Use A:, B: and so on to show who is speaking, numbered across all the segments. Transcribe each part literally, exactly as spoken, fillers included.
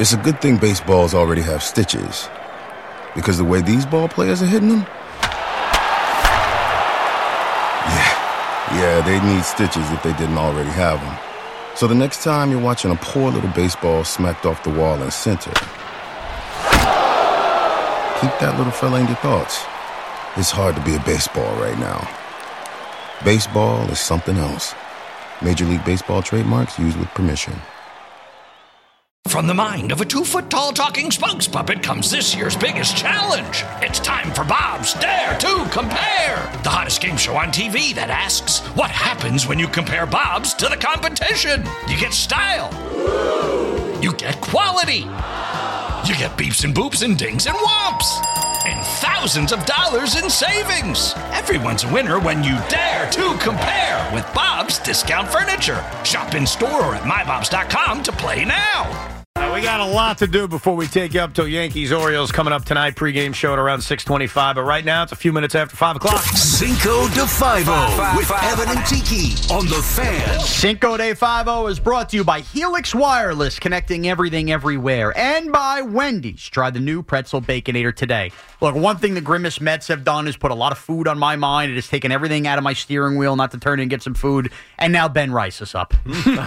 A: It's a good thing baseballs already have stitches, because the way these ball players are hitting them, yeah, yeah, they need stitches if they didn't already have them. So the next time you're watching a poor little baseball smacked off the wall in center, keep that little fella in your thoughts. It's hard to be a baseball right now. Baseball is something else. Major League Baseball trademarks used with permission.
B: From the mind of a two-foot-tall talking spokes puppet comes this year's biggest challenge. It's time for Bob's Dare to Compare, the hottest game show on T V that asks, what happens when you compare Bob's to the competition? You get style. You get quality. You get beeps and boops and dings and whomps. And thousands of dollars in savings. Everyone's a winner when you dare to compare with Bob's Discount Furniture. Shop in store or at my bobs dot com to play now.
C: Uh, we got a lot to do before we take you up till Yankees-Orioles coming up tonight. Pregame show at around six twenty-five. But right now, it's a few minutes after five o'clock.
D: Cinco de Five-O with Evan and Tiki on The Fan.
E: Cinco de Five-O is brought to you by Helix Wireless, connecting everything everywhere, and by Wendy's. Try the new Pretzel Baconator today. Look, one thing the Grimace Mets have done is put a lot of food on my mind. It has taken everything out of my steering wheel not to turn in and get some food. And now Ben Rice is up.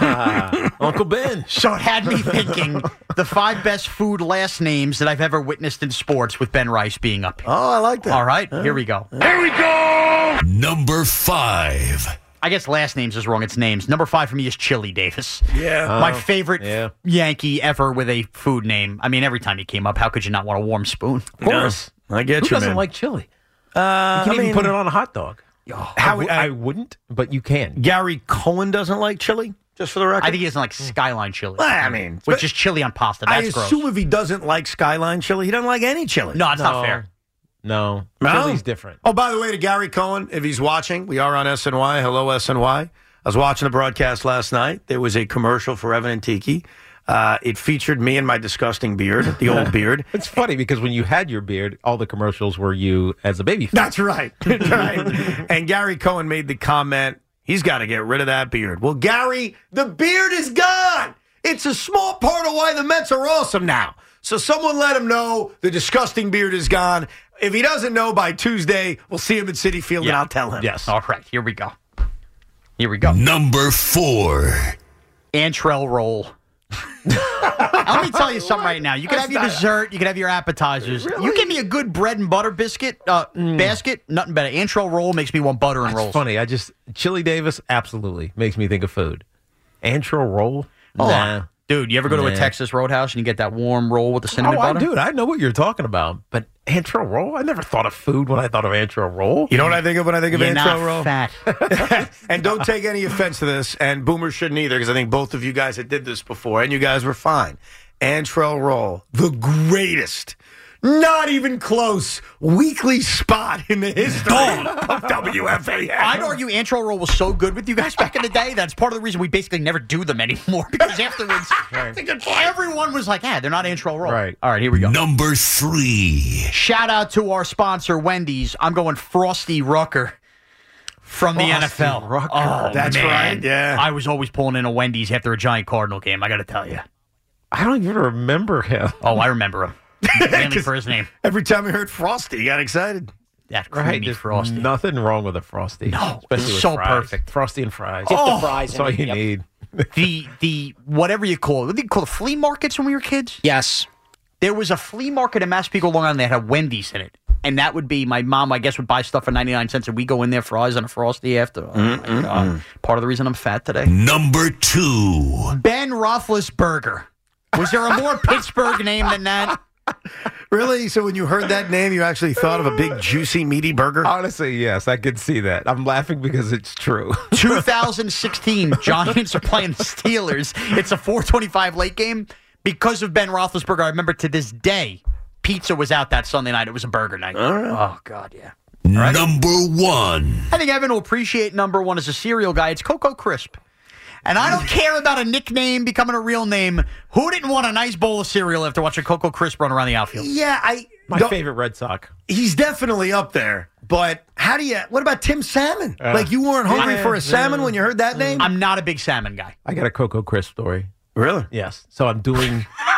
F: uh, Uncle Ben.
E: So it had me thinking the five best food last names that I've ever witnessed in sports with Ben Rice being up here.
C: Oh, I like that.
E: All right,
C: uh,
E: here we go.
C: Here we go!
D: Number five.
E: I guess last names is wrong. It's names. Number five for me is Chili Davis.
C: Yeah.
E: My
F: Oh,
E: favorite
F: yeah.
E: Yankee ever with a food name. I mean, every time he came up, how could you not want a warm spoon?
F: Of course.
C: No, I get
F: Who
C: you,
F: doesn't
C: man.
F: like chili?
C: Uh,
F: You
C: I
F: can even
C: mean,
F: put it on a hot dog.
E: Oh,
F: I,
C: How-
F: w-
C: I-
F: I wouldn't, but you can.
C: Gary Cohen doesn't like chili, just for the record?
E: I think he doesn't like Skyline chili.
C: Well, I mean,
E: which
C: but-
E: is chili on pasta.
C: I
E: That's
C: assume
E: gross.
C: if he doesn't like Skyline chili, he doesn't like any chili.
E: No, it's
F: No.
E: not fair.
F: No.
C: No?
F: Chili's different.
C: Oh, by the way, to Gary Cohen, if he's watching, we are on S N Y. Hello, S N Y. I was watching the broadcast last night. There was a commercial for Evan and Tiki. Uh, it featured me and my disgusting beard, the old beard.
F: It's funny because when you had your beard, all the commercials were you as a baby face.
C: That's right. That's right. And Gary Cohen made the comment, he's got to get rid of that beard. Well, Gary, the beard is gone. It's a small part of why the Mets are awesome now. So someone let him know the disgusting beard is gone. If he doesn't know by Tuesday, we'll see him at Citi Field and
E: Yeah.
C: I'll tell him.
E: Yes. All right, here we go. Here we go.
D: Number four.
E: Antrel roll. Let me tell you something right now. You can have your dessert. You can have your appetizers. You give me a good bread and butter biscuit uh, basket, nothing better. Antrel roll makes me want butter and
F: It's
E: rolls.
F: funny. I just, Chili Davis absolutely makes me think of food. Antro roll?
E: Oh,
F: Nah.
E: dude, you ever go to a
F: Nah.
E: Texas Roadhouse and you get that warm roll with the cinnamon
F: Oh, I,
E: butter?
F: dude, I know what you're talking about. But antro roll? I never thought of food when I thought of antro roll.
C: You know what I think of when I think of
E: You're
C: intro
E: not
C: roll?
E: fat.
C: And don't take any offense to this, and Boomer shouldn't either, because I think both of you guys had did this before, and you guys were fine. Antrel Roll, the greatest, not even close, weekly spot in the history of W F A N.
E: I'd argue Antrel roll was so good with you guys back in the day. That's part of the reason we basically never do them anymore. Because afterwards, everyone was like, "Yeah, they're not Antrel roll."
F: Right.
E: All right, here we go.
D: Number three.
E: Shout out to our sponsor, Wendy's. I'm going Frosty Rucker from the N F L.
F: Rucker.
E: Oh,
C: That's
E: man.
C: right, yeah.
E: I was always pulling in a Wendy's after a Giant Cardinal game. I got to tell you.
F: I don't even remember him.
E: Oh, I remember him. Mainly for his name.
C: Every time I heard Frosty, you got excited.
E: That
F: Right,
E: creamy
F: there's
E: Frosty.
F: nothing wrong with a Frosty.
E: No,
F: especially
E: it's
F: with
E: so
F: fries.
E: perfect.
F: Frosty and fries.
G: Dip
E: Oh,
G: the fries
F: That's all
G: in it.
F: you
G: Yep.
F: need.
E: the the whatever you call it. What do you call it? Flea markets when we were kids?
G: Yes.
E: There was a flea market in Massapequa, Long Island that had Wendy's in it. And that would be, my mom, I guess, would buy stuff for ninety-nine cents, and we go in there, fries and a Frosty after. Oh, my God. Part of the reason I'm fat today.
D: Number two.
E: Ben Roethlisberger. Was there a more Pittsburgh name than that?
C: Really? So when you heard that name, you actually thought of a big, juicy, meaty burger?
F: Honestly, yes, I could see that. I'm laughing because it's true.
E: two thousand sixteen, Giants are playing the Steelers. It's a four twenty-five late game. Because of Ben Roethlisberger, I remember to this day, pizza was out that Sunday night. It was a burger night. Oh, God, yeah.
D: Right. Number one.
E: I think Evan will appreciate number one as a cereal guy. It's Cocoa Crisp. And I don't care about a nickname becoming a real name. Who didn't want a nice bowl of cereal after watching Cocoa Crisp run around the outfield?
C: Yeah, I.
F: My
C: don't-
F: favorite Red Sox.
C: He's definitely up there. But how do you? What about Tim Salmon?
F: Uh,
C: like you weren't hungry
F: yeah,
C: for a salmon
F: yeah.
C: when you heard that name?
E: I'm not a big salmon guy.
F: I got a Cocoa Crisp story.
C: Really?
F: Yes. So I'm doing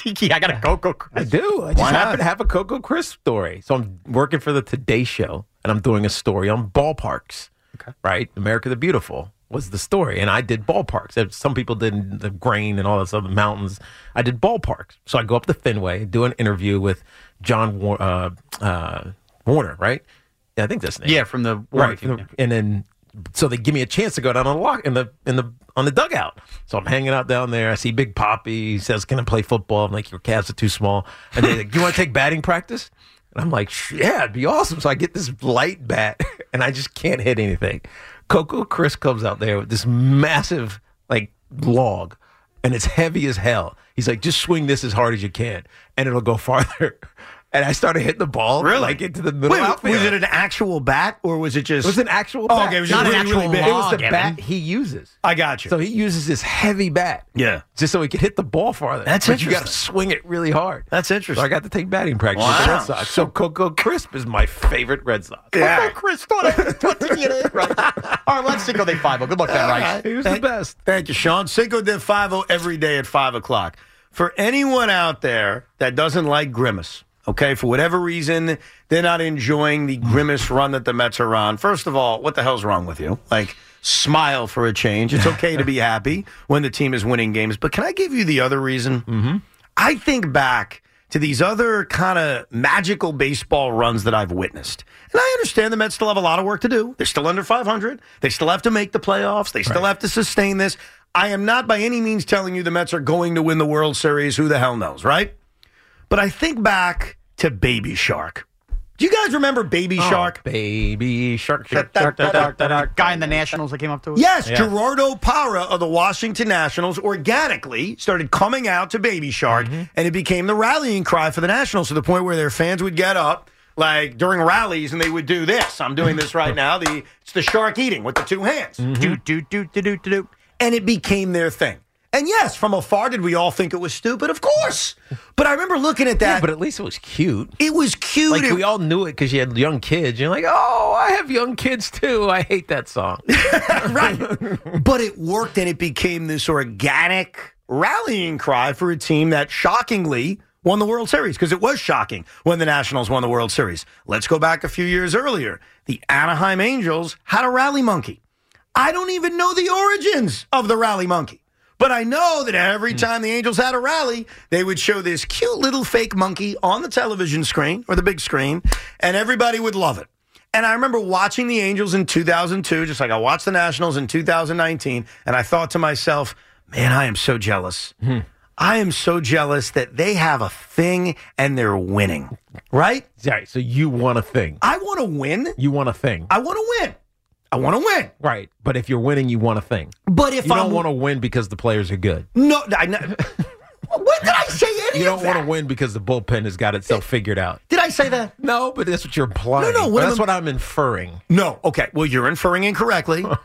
E: Tiki, I got a Coco Crisp.
F: I do. I just
C: Why not?
F: happen to have a Coco Crisp story. So I'm working for the Today Show, and I'm doing a story on ballparks.
E: Okay.
F: Right? America the Beautiful was the story, and I did ballparks. Some people did the grain and all this other mountains. I did ballparks. So I go up to Fenway, do an interview with John War- uh, uh, Warner, right? Yeah, I think that's his name.
E: Yeah, from the Warner
F: Right.
E: team, yeah.
F: And then, so they give me a chance to go down on the lock in the in the on the dugout. So I'm hanging out down there. I see Big Poppy. He says, "Can I play football?" I'm like, "Your calves are too small." And they're like, "You want to take batting practice?" And I'm like, "Yeah, it'd be awesome." So I get this light bat, and I just can't hit anything. Coco Crisp comes out there with this massive like log, and it's heavy as hell. He's like, "Just swing this as hard as you can, and it'll go farther." And I started hitting the ball
C: Really?
F: like into the middle
C: Wait,
F: outfield.
C: was it an actual bat or was it just?
F: It was an actual
C: Oh,
F: bat.
C: okay, it was
E: Not
C: just
E: an
C: really,
E: actual
C: really big.
F: It was the
E: log,
F: bat
E: Evan.
F: he uses.
C: I got you.
F: So he uses this heavy bat.
C: Yeah.
F: Just so he could hit the ball farther.
C: That's
F: but you got to
C: interesting.
F: swing it really hard.
C: That's interesting.
F: So I got to take batting practice with the
C: Wow.
F: Red Sox. So Coco Crisp is my favorite Red Sox.
C: Yeah.
E: Coco Crisp. Thought I thought to get it right. All right, let's Cinco de Five. Good luck, Ben Rice.
F: He was the
C: Thank-
F: best.
C: Thank you, Sean. Cinco de Five every day at five o'clock. For anyone out there that doesn't like Grimace, okay, for whatever reason, they're not enjoying the Grimace run that the Mets are on. First of all, what the hell's wrong with you? Like, smile for a change. It's okay to be happy when the team is winning games. But can I give you the other reason? Mm-hmm. I think back to these other kind of magical baseball runs that I've witnessed. And I understand the Mets still have a lot of work to do. They're still under five hundred. They still have to make the playoffs. They still
F: Right.
C: have to sustain this. I am not by any means telling you the Mets are going to win the World Series. Who the hell knows, right? But I think back to Baby Shark. Do you guys remember Baby Shark?
F: Oh, baby shark, shark,
C: Da-
F: shark,
C: da-
F: da-
C: da-
F: da- da- da.
E: Guy in the Nationals that came up to us.
C: Yes,
F: Yeah.
C: Gerardo Parra of the Washington Nationals organically started coming out to Baby Shark, and it became the rallying cry for the Nationals to the point where their fans would get up like during rallies and they would do this. I'm doing this right now. The it's the shark eating with the two hands.
E: Do do do do do do.
C: And it became their thing. And yes, from afar, did we all think it was stupid? Of course. But I remember looking at that.
F: Yeah, but at least it was cute.
C: it was cute.
F: Like,
C: It-
F: we all knew it because you had young kids. You're like, oh, I have young kids too. I hate that song.
C: right. But it worked and it became this organic rallying cry for a team that shockingly won the World Series, because it was shocking when the Nationals won the World Series. Let's go back a few years earlier. The Anaheim Angels had a rally monkey. I don't even know the origins of the rally monkey. But I know that every time the Angels had a rally, they would show this cute little fake monkey on the television screen or the big screen, and everybody would love it. And I remember watching the Angels in two thousand two, just like I watched the Nationals in two thousand nineteen, and I thought to myself, man, I am so jealous. I am so jealous that they have a thing and they're winning, right?
F: Right. So you want a thing.
C: I want to win.
F: You want a thing.
C: I want to win. I want to win.
F: Right. But if you're winning, you want a thing.
C: But if
F: You
C: I
F: don't want to win because the players are good.
C: no, I, no what did I say? Any
F: You
C: of
F: don't want
C: that?
F: to win because the bullpen has got itself figured out.
C: Did I say that?
F: No, but that's what you're implying.
C: No, no, what
F: That's
C: am-
F: what I'm inferring.
C: No. Okay. Well, you're inferring incorrectly. uh,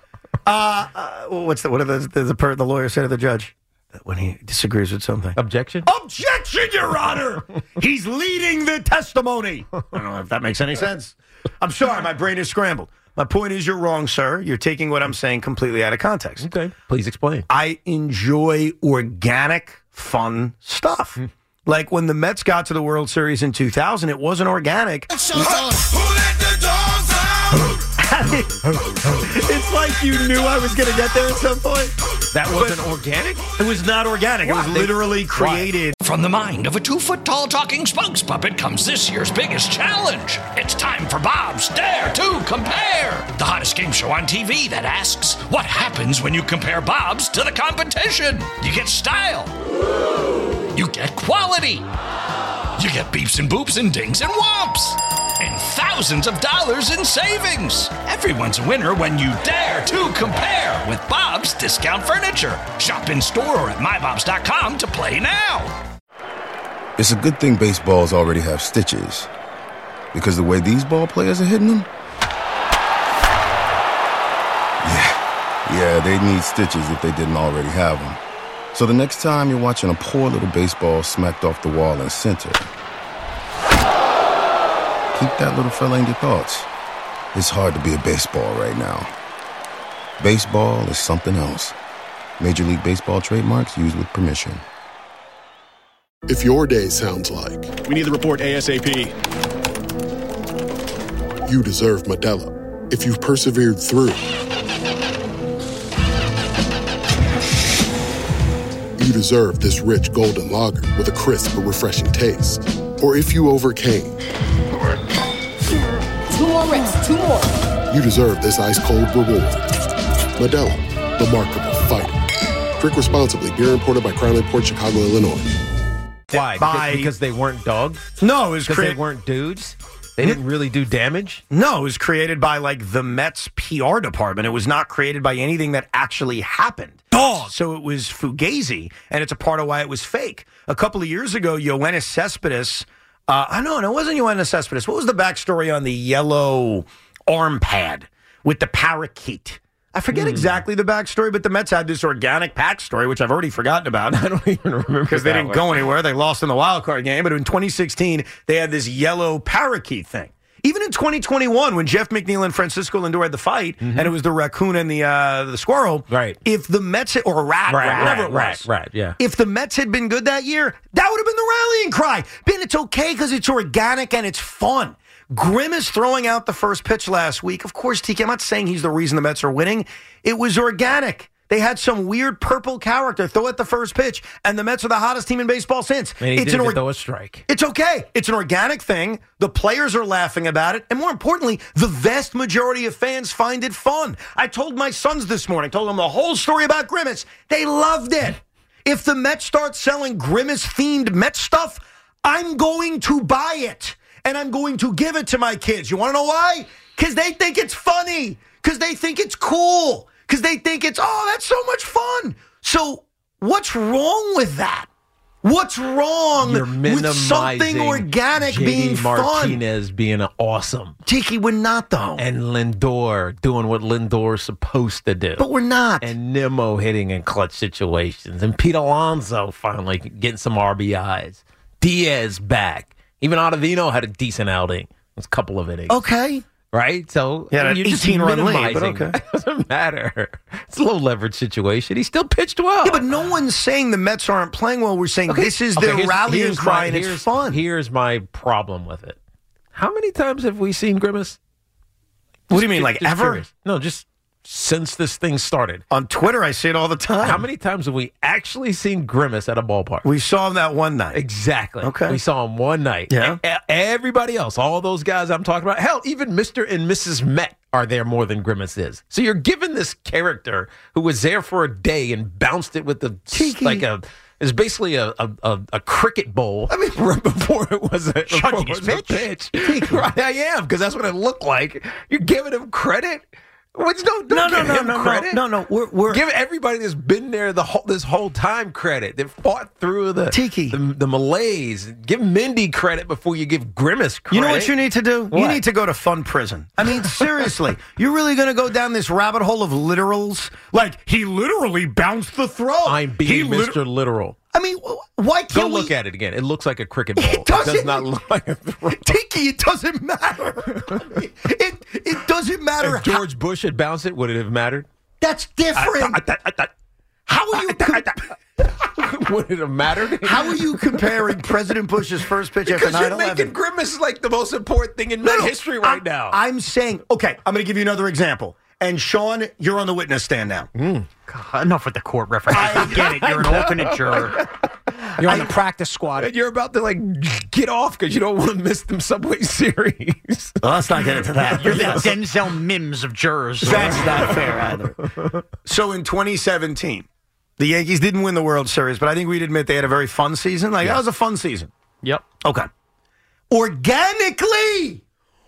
C: uh, what's the what did the the, the, per, the lawyer say to the judge when he disagrees with something?
F: Objection?
C: Objection, Your Honor! He's leading the testimony. I don't know if that makes any sense. I'm sorry, my brain is scrambled. My point is, you're wrong, sir. You're taking what I'm saying completely out of context.
F: Okay. Please explain.
C: I enjoy organic, fun stuff. Like when the Mets got to the World Series in two thousand, it wasn't organic. It's like you knew I was going to get there at some point.
F: That wasn't organic?
C: It was not organic. It was
F: Why?
C: literally created.
B: From the mind of a two-foot-tall talking spokes puppet comes this year's biggest challenge. It's time for Bob's Dare to Compare, the hottest game show on T V that asks, what happens when you compare Bob's to the competition? You get style. You get quality. You get beeps and boops and dings and whomps. And thousands of dollars in savings. Everyone's a winner when you dare to compare with Bob's Discount Furniture. Shop in store or at my bobs dot com to play now.
A: It's a good thing baseballs already have stitches. Because the way these ball players are hitting them? Yeah, yeah, they need stitches if they didn't already have them. So the next time you're watching a poor little baseball smacked off the wall in center, keep that little fella in your thoughts. It's hard to be a baseball right now. Baseball is something else. Major League Baseball trademarks used with permission.
G: If your day sounds like
H: we need the report ASAP,
G: you deserve Modelo. If you've persevered through, you deserve this rich golden lager with a crisp but refreshing taste. Or if you overcame,
I: Two more reps, two more.
G: you deserve this ice-cold reward. Modelo, the Markable Fighter. Drink responsibly. Beer imported by Crown Port Chicago, Illinois.
F: Why?
C: By-
F: Because, because they weren't dogs?
C: No, it was
F: Because
C: created.
F: they weren't dudes? They didn't really do damage?
C: No, it was created by like the Mets P R department. It was not created by anything that actually happened. Dog. So it was fugazi, and it's a part of why it was fake. A couple of years ago, Yoenis Cespedes. Uh, I know, no, it wasn't Yoenis Cespedes. What was the backstory on the yellow arm pad with the parakeet? I forget
F: Hmm.
C: exactly the backstory, but the Mets had this organic backstory, which I've already forgotten about.
F: I don't even remember
C: Because they
F: that
C: didn't
F: one.
C: go anywhere. They lost in the wild card game. But in twenty sixteen, they had this yellow parakeet thing. Even in twenty twenty-one, when Jeff McNeil and Francisco Lindor had the fight, and it was the raccoon and the uh, the squirrel,
F: Right.
C: If the Mets had, or a rat,
F: Right,
C: rat, whatever
F: right,
C: it was,
F: right, right, yeah.
C: If the Mets had been good that year, that would have been the rallying cry. Ben, it's okay because it's organic and it's fun. Grimace throwing out the first pitch last week. Of course, T K, I'm not saying he's the reason the Mets are winning. It was organic. They had some weird purple character throw at the first pitch, and the Mets are the hottest team in baseball since.
F: And he
C: it's
F: didn't
C: an or-
F: throw a strike.
C: It's okay. It's an organic thing. The players are laughing about it. And more importantly, the vast majority of fans find it fun. I told my sons this morning, told them the whole story about Grimace. They loved it. If the Mets start selling Grimace-themed Mets stuff, I'm going to buy it. And I'm going to give it to my kids. You want to know why? Because they think it's funny. Because they think it's cool. Because they think it's, oh, that's so much fun. So what's wrong with that? What's wrong
F: You're
C: with something
F: minimizing
C: organic
F: J D
C: being fun?
F: Martinez being awesome.
C: Tiki, we're not, though.
F: And Lindor doing what Lindor's supposed to do.
C: But we're not.
F: And Nimmo hitting in clutch situations. And Pete Alonso finally getting some R B Is. Diaz back. Even Ottavino had a decent outing. It's a couple of innings.
C: Okay.
F: Right? So
C: Yeah, an
F: you're just
C: eighteen-run lead, but
F: minimizing.
C: okay.
F: It doesn't matter. It's a low leverage situation. He still pitched well.
C: Yeah, but no one's saying the Mets aren't playing well. We're saying
F: Okay,
C: this is
F: okay,
C: their
F: here's-
C: rallying
F: here's
C: cry
F: my-
C: and it's
F: here's-
C: fun.
F: Here's my problem with it. How many times have we seen Grimace?
C: What do you mean, like
F: Just
C: ever?
F: curious. No, just since this thing started.
C: On Twitter, I see it all the time.
F: How many times have we actually seen Grimace at a ballpark?
C: We saw him that one night.
F: Exactly.
C: Okay.
F: We saw him one night.
C: Yeah.
F: E- everybody else, all those guys I'm talking about, hell, even Mister and Missus Met are there more than Grimace is. So you're giving this character who was there for a day and bounced it with the
C: Tiki.
F: like a. It's basically a, a, a, a cricket bowl. I mean, right before it was a, before it was a pitch. Right, I am, because that's what it looked like. You're giving him credit. What's no, don't
C: No, no,
F: give
C: no,
F: him
C: no,
F: credit.
C: no, no, no. We're, we're
F: Give everybody that's been there the whole this whole time credit. That fought through the
C: Tiki.
F: the, the malaise. Give Mindy credit before you give Grimace credit.
C: You know what you need to do? You
F: What?
C: need to go to fun prison. I mean, seriously, you're really going to go down this rabbit hole of literals? Like, he literally bounced the throw.
F: I'm being
C: He lit-
F: Mister Literal.
C: I mean, wh- why can't
F: Go
C: we...
F: look at it again. It looks like a cricket ball.
C: It doesn't-
F: does not look like a throw.
C: Tiki, it doesn't matter. it it doesn't matter.
F: If George Bush had bounced it, would it have mattered?
C: That's different. How are you? Com-
F: Would it have mattered?
C: how are you comparing President Bush's first pitch after
F: Because
C: nine
F: you're
C: eleven?
F: making Grimace like the most important thing in Met history right
C: I,
F: now.
C: I'm saying, okay, I'm going to give you another example. And Sean, you're on the witness stand now.
E: God, enough with the court reference. I get it. You're an alternate juror.
J: You're on the practice squad.
F: And you're about to like get off because you don't want to miss them Subway series.
C: Well, let's not get into that.
E: You're the Denzel Mims of jurors.
C: That's not fair either. So in twenty seventeen, the Yankees didn't win the World Series, but I think we'd admit they had a very fun season. Like, that was a fun season.
E: Yep.
C: Okay. Organically,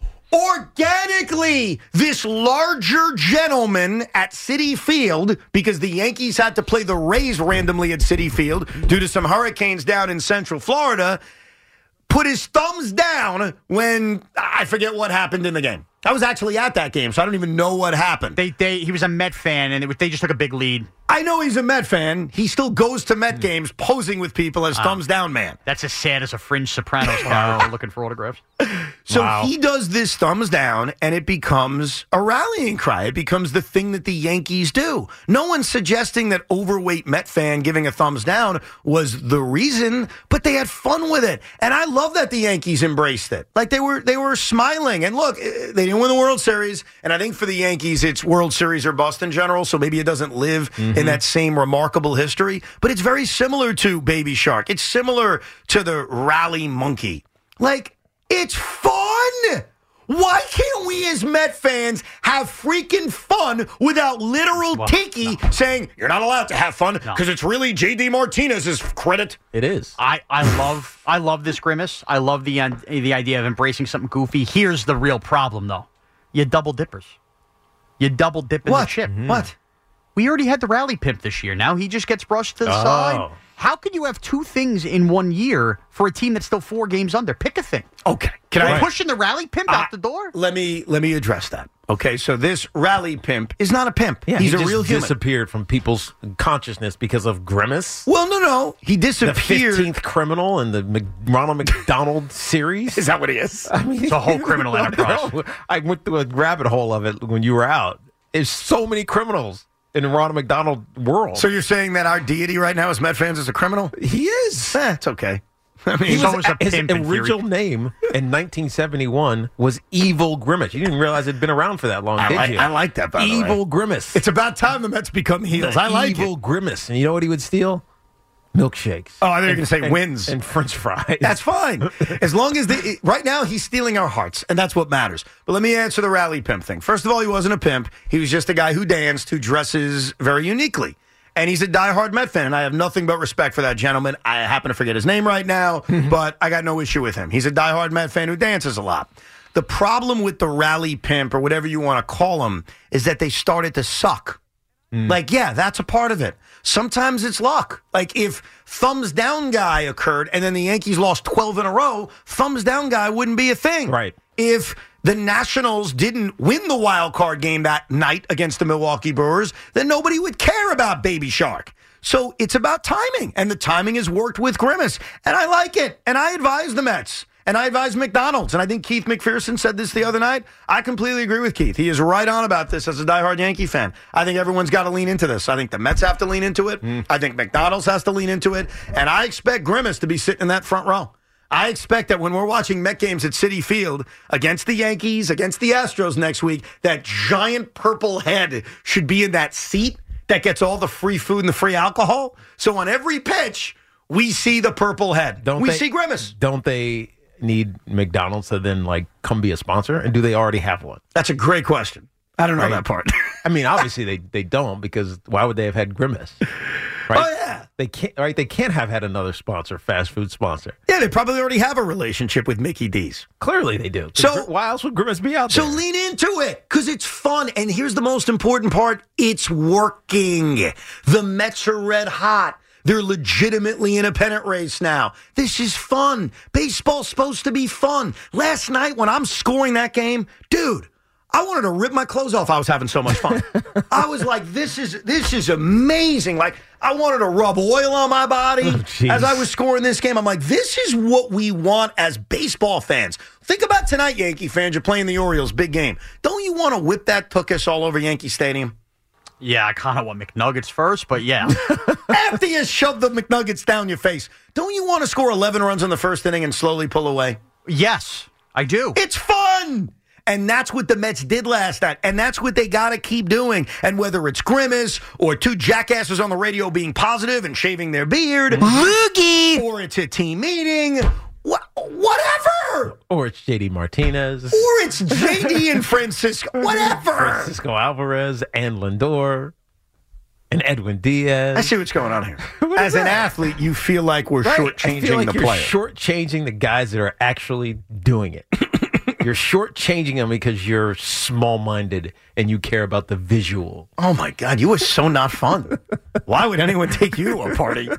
C: organically, this larger gentleman at Citi Field, because the Yankees had to play the Rays randomly at Citi Field due to some hurricanes down in Central Florida, put his thumbs down when, I forget what happened in the game. I was actually at that game, so I don't even know what happened.
E: They, they, he was a Met fan, and it was, they just took a big lead.
C: I know he's a Met fan. He still goes to Met games posing with people as thumbs down man.
E: That's as sad as a fringe Sopranos character looking for autographs.
C: So
F: Wow.
C: he does this thumbs down, and it becomes a rallying cry. It becomes the thing that the Yankees do. No one's suggesting that overweight Met fan giving a thumbs down was the reason, but they had fun with it. And I love that the Yankees embraced it. Like they were they were smiling. And look, they didn't win the World Series, and I think for the Yankees, it's World Series or bust in general, so maybe it doesn't live mm-hmm. in that same remarkable history. But it's very similar to Baby Shark. It's similar to the rally monkey. Like, it's fun. Why can't we as Met fans have freaking fun without literal
E: Well,
C: Tiki
E: no.
C: saying you're not allowed to have fun because
E: No.
C: it's really J D Martinez's credit?
F: It is.
E: I, I love I love this Grimace. I love the uh, the idea of embracing something goofy. Here's the real problem, though. You double dippers. You double dip in
C: What?
E: the chip.
C: Mm. What?
E: We already had the rally pimp this year. Now he just gets brushed to the
F: Oh.
E: side. How could you have two things in one year for a team that's still four games under? Pick a thing.
C: Okay. Can
E: We're
C: I
E: pushing the rally pimp
C: Uh,
E: out the door?
C: Let me let me address that. Okay, so this rally pimp is not a pimp.
F: Yeah,
C: He's
F: he
C: a
F: just
C: real human.
F: disappeared from people's consciousness because of Grimace.
C: Well, no, no. He
F: The
C: disappeared.
F: fifteenth criminal in the Mc- Ronald McDonald series.
C: Is that what he is?
F: I mean,
E: It's a whole criminal
F: I
E: enterprise.
F: know. I went through a rabbit hole of it when you were out. There's so many criminals in the Ronald McDonald world.
C: So you're saying that our deity right now as Met fans is a criminal?
F: he is.
C: Eh, it's okay. I mean,
F: He
E: He's always a
F: his
E: pimp in theory.
F: original name in nineteen seventy-one was Evil Grimace. You didn't realize it'd been around for that long,
C: I
F: did
C: like-
F: you?
C: I like that, by the way.
F: Evil Grimace.
C: it's about time the Mets become heels. I like
F: Evil
C: it.
F: Grimace. And you know what he would steal? Milkshakes.
C: Oh, I thought you were
F: And-
C: going to say
F: and-
C: wins.
F: And French fries.
C: That's fine. As long as they, right now he's stealing our hearts, and that's what matters. But let me answer the rally pimp thing. First of all, he wasn't a pimp. He was just a guy who danced, who dresses very uniquely. And he's a diehard Met fan, and I have nothing but respect for that gentleman. I happen to forget his name right now, but I got no issue with him. He's a diehard Met fan who dances a lot. The problem with the rally pimp, or whatever you want to call him, is that they started to suck. Like, yeah, that's a part of it. Sometimes it's luck. Like, if thumbs down guy occurred and then the Yankees lost twelve in a row, thumbs down guy wouldn't be a thing.
F: Right.
C: If the Nationals didn't win the wild card game that night against the Milwaukee Brewers, then nobody would care about Baby Shark. So it's about timing, and the timing has worked with Grimace, and I like it. And I advise the Mets. And I advise McDonald's, and I think Keith McPherson said this the other night. I completely agree with Keith. He is right on about this as a diehard Yankee fan. I think everyone's got to lean into this. I think the Mets have to lean into it. Mm. I think McDonald's has to lean into it. And I expect Grimace to be sitting in that front row. I expect that when we're watching Met games at Citi Field against the Yankees, against the Astros next week, that giant purple head should be in that seat that gets all the free food and the free alcohol. So on every pitch, we see the purple head.
F: Don't
C: we
F: they,
C: see Grimace.
F: Don't they need McDonald's to then like come be a sponsor? And do they already have one?
C: That's a great question. I don't know
F: Right.
C: that part.
F: I mean, obviously they, they don't, because why would they have had Grimace? Right?
C: Oh, yeah.
F: They can't, right? They can't have had another sponsor, fast food sponsor.
C: Yeah, they probably already have a relationship with Mickey D's.
F: Clearly they do.
C: So-
F: why else would Grimace be out
C: So
F: there?
C: lean into it because it's fun. And here's the most important part. It's working. The Mets are red hot. They're legitimately in a pennant race now. This is fun. Baseball's supposed to be fun. Last night when I'm scoring that game, dude, I wanted to rip my clothes off. I was having so much fun. I was like, this is this is amazing. Like, I wanted to rub oil on my body
F: jeez.
C: as I was scoring this game. I'm like, this is what we want as baseball fans. Think about tonight, Yankee fans. You're playing the Orioles, big game. Don't you want to whip that tuchus all over Yankee Stadium?
E: Yeah, I kind of want McNuggets first, but yeah.
C: After you shove the McNuggets down your face, don't you want to score eleven runs in the first inning and slowly pull away?
E: Yes, I do.
C: It's fun. And that's what the Mets did last night. And that's what they got to keep doing. And whether it's Grimace or two jackasses on the radio being positive and shaving their beard, Loogie, or it's a team meeting, wh- whatever.
F: Or it's J D Martinez.
C: Or it's J D and Francisco, whatever.
F: Francisco Alvarez and Lindor and Edwin Diaz.
C: I see what's going on here.
F: What
C: As
F: is
C: an
F: that?
C: athlete, you feel like we're
F: Right. I
C: shortchanging
F: feel like
C: the
F: you're
C: player.
F: shortchanging the guys that are actually doing it. You're shortchanging them because you're small-minded and you care about the visual.
C: Oh, my God. You were so not fun. Why would anyone take you to a party?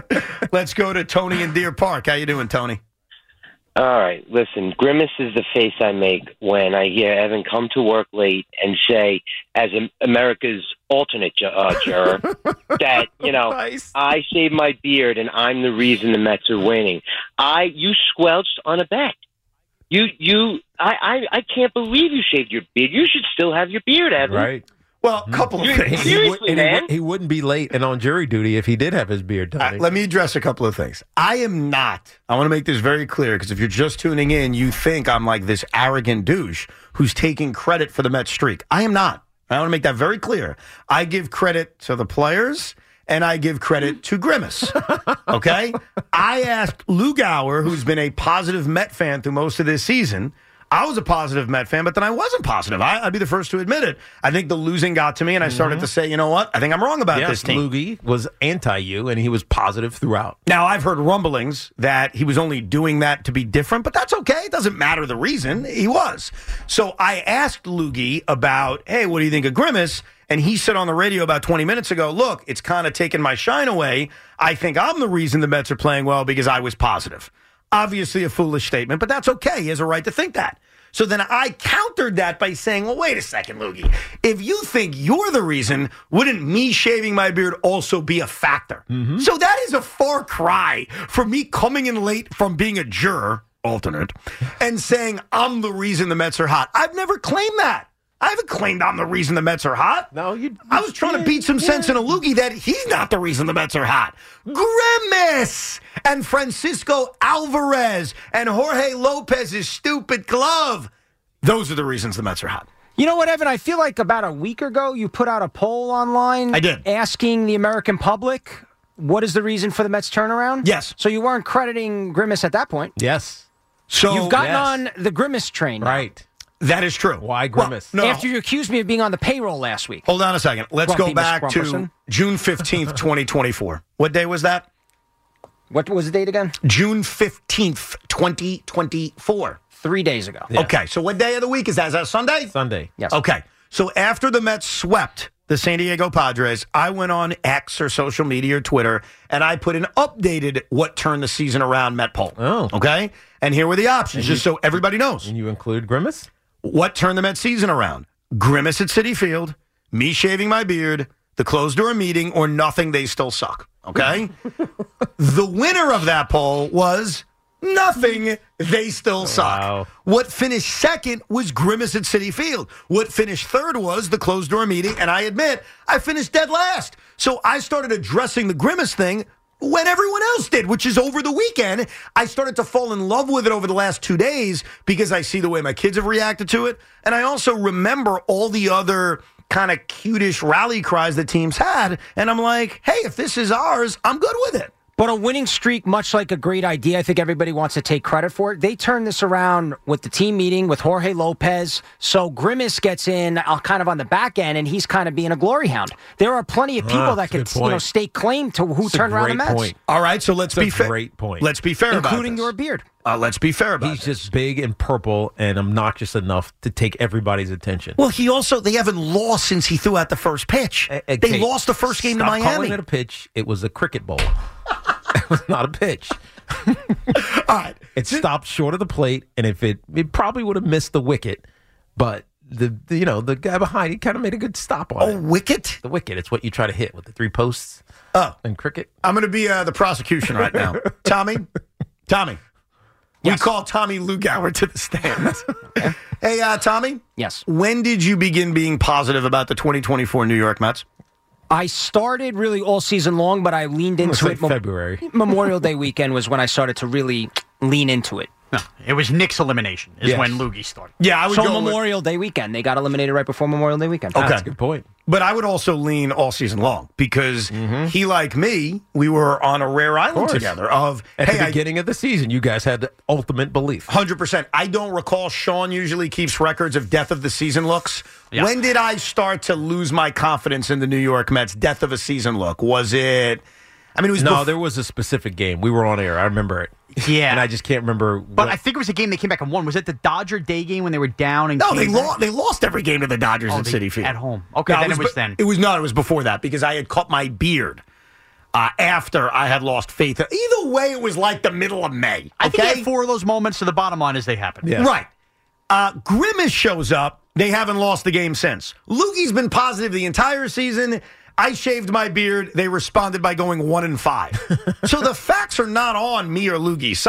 C: Let's go to Tony in Deer Park. How you doing, Tony?
I: All right. Listen, Grimace is the face I make when I hear Evan come to work late and say, as a, America's alternate ju- uh, juror, that, you know,
F: Nice.
I: I shaved my beard and I'm the reason the Mets are winning. I You squelched on a bet. You, you, I, I, I can't believe you shaved your beard. You should still have your beard, Evan.
F: Right.
C: Well, a couple of
I: You're-
C: things.
F: He,
I: Seriously,
F: would, and he,
I: man.
F: would- he wouldn't be late and on jury duty if he did have his beard,
C: Uh,
F: Tony.
C: let me address a couple of things. I am not, I want to make this very clear because if you're just tuning in, you think I'm like this arrogant douche who's taking credit for the Mets streak. I am not. I want to make that very clear. I give credit to the players and I give credit to Grimace. Okay? I asked Lou Gower, who's been a positive Met fan through most of this season. I was a positive Met fan, but then I wasn't positive. I, I'd be the first to admit it. I think the losing got to me, and I started to say, you know what? I think I'm wrong about
F: yes,
C: this team.
F: Loogie was anti-you, and he was positive throughout.
C: Now, I've heard rumblings that he was only doing that to be different, but that's okay. It doesn't matter the reason. He was. So I asked Loogie about, hey, what do you think of Grimace? And he said on the radio about twenty minutes ago, look, it's kind of taken my shine away. I think I'm the reason the Mets are playing well because I was positive. Obviously a foolish statement, but that's okay. He has a right to think that. So then I countered that by saying, well, wait a second, Loogie. If you think you're the reason, wouldn't me shaving my beard also be a factor? Mm-hmm. So that is a far cry from me coming in late from being a juror, alternate, and saying I'm the reason the Mets are hot. I've never claimed that. I haven't claimed I'm the reason the Mets are hot.
F: No, you.
C: I was trying to beat some sense in a Loogie that he's not the reason the Mets are hot. Grimace and Francisco Alvarez and Jorge Lopez's stupid glove. Those are the reasons the Mets are hot.
J: You know what, Evan? I feel like about a week ago you put out a poll online.
C: I did.
J: Asking the American public what is the reason for the Mets turnaround?
C: Yes.
J: So you weren't crediting Grimace at that point.
F: Yes.
C: So
J: You've gotten
F: yes.
J: on the Grimace train. now.
F: Right.
C: that is true.
F: Why Grimace?
C: Well, no.
J: After you accused me of being on the payroll last week.
C: Hold on a second. Let's
J: Grumpy
C: go back
J: Miss
C: to
J: Grumperson.
C: June fifteenth, twenty twenty-four. What day was that?
J: What was the date again?
C: June fifteenth, twenty twenty-four.
J: Three days ago.
F: Yeah.
C: Okay, so what day of the week is that? Is that Sunday?
F: Sunday.
J: Yes.
C: Okay, so after the Mets swept the San Diego Padres, I went on X or social media or Twitter, and I put an updated what turned the season around Met poll.
F: Oh.
C: Okay? And here were the options, just so everybody knows.
F: And you include Grimace?
C: What turned the Mets season around? Grimace at Citi Field, me shaving my beard, the closed door meeting, or nothing, they still suck. Okay? The winner of that poll was nothing, they still suck.
F: Wow.
C: What finished second was Grimace at Citi Field. What finished third was the closed door meeting, and I admit, I finished dead last. So I started addressing the Grimace thing when everyone else did, which is over the weekend. I started to fall in love with it over the last two days because I see the way my kids have reacted to it. And I also remember all the other kind of cutish rally cries that teams had. And I'm like, hey, if this is ours, I'm good with it.
J: But a winning streak, much like a great idea, I think everybody wants to take credit for it. They turned this around with the team meeting with Jorge Lopez. So Grimace gets in uh, kind of on the back end, and he's kind of being a glory hound. There are plenty of people
F: Ah,
J: that
F: that's
J: could
F: a good
J: you know,
F: point.
J: stake claim to who
F: That's a
J: turned around the
F: great
J: Mets.
F: point.
C: All right, so let's
F: That's
C: be
F: a
C: fair.
F: great point.
C: Let's be fair about
J: Including
C: this.
J: your beard.
C: Uh, let's be fair about
F: He's
C: this.
F: just big and purple and obnoxious enough to take everybody's attention.
C: Well, he also, they haven't lost since he threw out the first pitch.
F: Eh, eh,
C: They
F: okay,
C: lost the first game to
F: stop
C: Miami.
F: calling it a pitch. It was a cricket bowl. It was not a pitch.
C: All right.
F: It stopped short of the plate, and if it, it probably would have missed the wicket, but the, the you know the guy behind he kind of made a good stop on
C: Oh,
F: it.
C: wicket?
F: The wicket. It's what you try to hit with the three posts.
C: Oh.
F: in cricket.
C: I'm going to be uh, the prosecution right now. Tommy? Tommy. We
J: Yes.
C: call Tommy Lou Gower to the stands. Hey, uh, Tommy?
J: Yes.
C: When did you begin being positive about the twenty twenty-four New York Mets?
J: I started really all season long, but I leaned
F: It's
J: into
F: like
J: it. Mo-
F: February.
J: Memorial Day weekend was when I started to really lean into it.
E: No, it was Nick's elimination is
F: Yes.
E: when Loogie started.
C: Yeah, I would
J: So
C: go with-
J: Memorial Day weekend. They got eliminated right before Memorial Day weekend.
C: Okay.
F: That's a good point.
C: But I would also lean all season long because he, like me, we were on a rare island
F: course.
C: together of,
F: At
C: hey,
F: the
C: I-
F: beginning of the season, you guys had the ultimate belief.
C: one hundred percent. I don't recall. Sean usually keeps records of death of the season looks.
E: Yeah.
C: When did I start to lose my confidence in the New York Mets death of a season look? Was it, I mean, it was
F: No,
C: bef-
F: there was a specific game. We were on air. I remember it.
E: Yeah.
F: And I just can't remember.
E: But
F: what-
E: I think it was a game they came back and won. Was it the Dodger Day game when they were down? And
C: No,
E: came
C: they
E: back?
C: lost. They lost every game to the Dodgers
E: Oh,
C: at
E: they-
C: Citi Field
E: at home. Okay,
C: No,
E: then it was
C: be-
E: then.
C: It was not. It was before that because I had cut my beard uh, after I had lost faith. Either way, it was like the middle of May.
E: I think
C: okay?
E: they had four of those moments. So the bottom line is they happened.
F: Yeah.
C: Right. Uh, Grimace shows up. They haven't lost the game since. Loogie's been positive the entire season. I shaved my beard. They responded by going one and five. So the facts are not on me or Loogie's side.